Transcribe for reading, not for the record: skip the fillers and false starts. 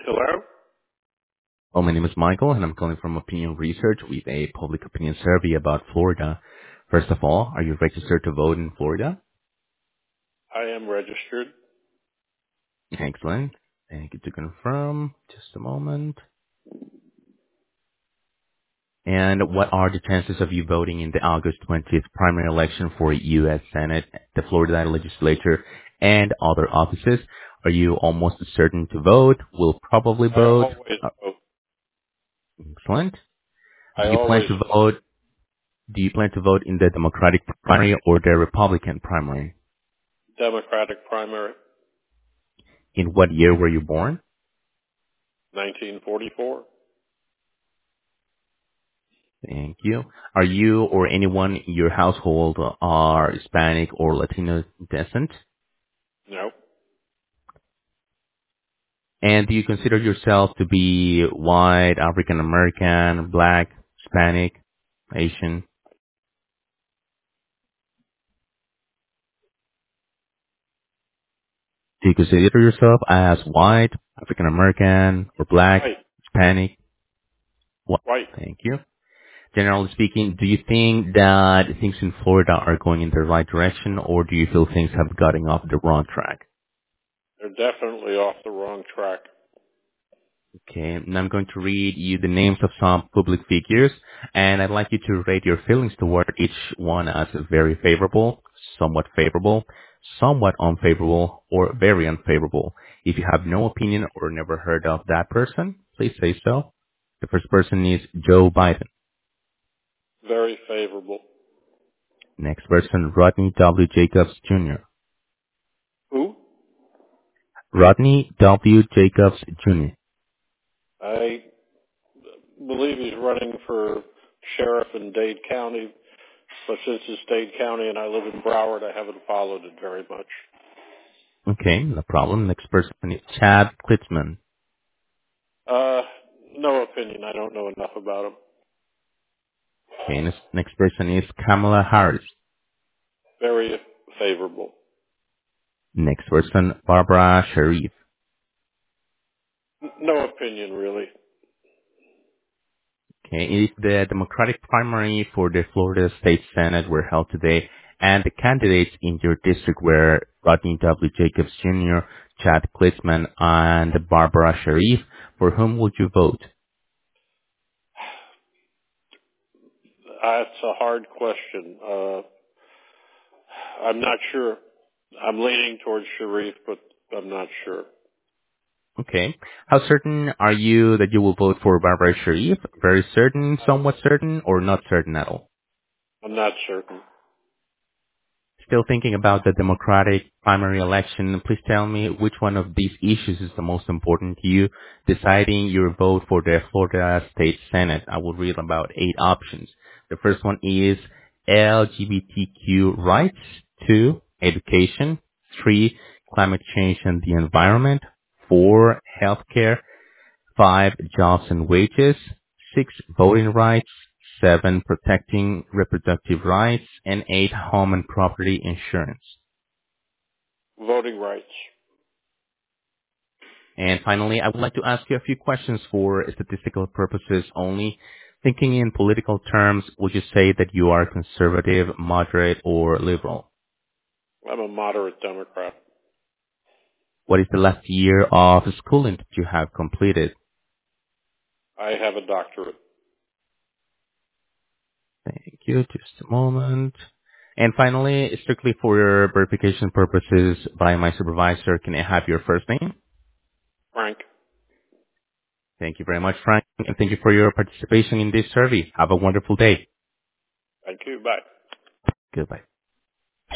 Hello? Oh, my name is Michael, and I'm calling from Opinion Research with a public opinion survey about Florida. First of all, are you registered to vote in Florida? I am registered. Excellent. Thank you to confirm. Just a moment. And what are the chances of you voting in the August 20th primary election for U.S. Senate, the Florida legislature, and other offices? Are you almost certain to vote? Will probably I vote? always Uh, vote. Excellent. I Do you plan always to vote. vote? Do you plan to vote in the Democratic primary or the Republican primary? Democratic primary, In what year were you born? 1944. Thank you. Are you or anyone in your household are Hispanic or Latino descent? No. And do you consider yourself to be white, African American, black, Hispanic, Asian? Do you consider yourself as white, African American, or black, White. Hispanic? What? White. Thank you. Generally speaking, do you think that things in Florida are going in the right direction, or do you feel things have gotten off the wrong track? They're definitely off the wrong track. Okay, and I'm going to read you the names of some public figures, and I'd like you to rate your feelings toward each one as very favorable, somewhat unfavorable, or very unfavorable. If you have no opinion or never heard of that person, please say so. The first person is Joe Biden. Very favorable. Next person, Rodney W. Jacobs Jr. Who? Rodney W. Jacobs Jr. I believe he's running for sheriff in Dade County, but since it's Dade County and I live in Broward, I haven't followed it very much. Okay, no problem. Next person is Chad Klitzman. Uh, no opinion. I don't know enough about him. Okay, next person is Kamala Harris. Very favorable. Next person, Barbara Sharif. No opinion, really. Okay, if the Democratic primary for the Florida State Senate were held today, and the candidates in your district were Rodney W. Jacobs Jr., Chad Klitzman, and Barbara Sharif, for whom would you vote? That's a hard question. I'm not sure. I'm leaning towards Sharif, but I'm not sure. Okay. How certain are you that you will vote for Barbara Sharif? Very certain, somewhat certain, or not certain at all? I'm not certain. Still thinking about the Democratic primary election, please tell me which one of these issues is the most important to you, deciding your vote for the Florida State Senate. I will read about 8 options. The first one is LGBTQ rights, 2, education, 3, climate change and the environment, 4, healthcare, 5, jobs and wages, 6, voting rights, 7, protecting reproductive rights, and 8, home and property insurance. Voting rights. And finally, I would like to ask you a few questions for statistical purposes only. Thinking in political terms, would you say that you are conservative, moderate, or liberal? I'm a moderate Democrat. What is the last year of schooling that you have completed? I have a doctorate. Thank you. Just a moment. And finally, strictly for your verification purposes by my supervisor, can I have your first name? Frank. Thank you very much, Frank, and thank you for your participation in this survey. Have a wonderful day. Thank you. Bye. Goodbye.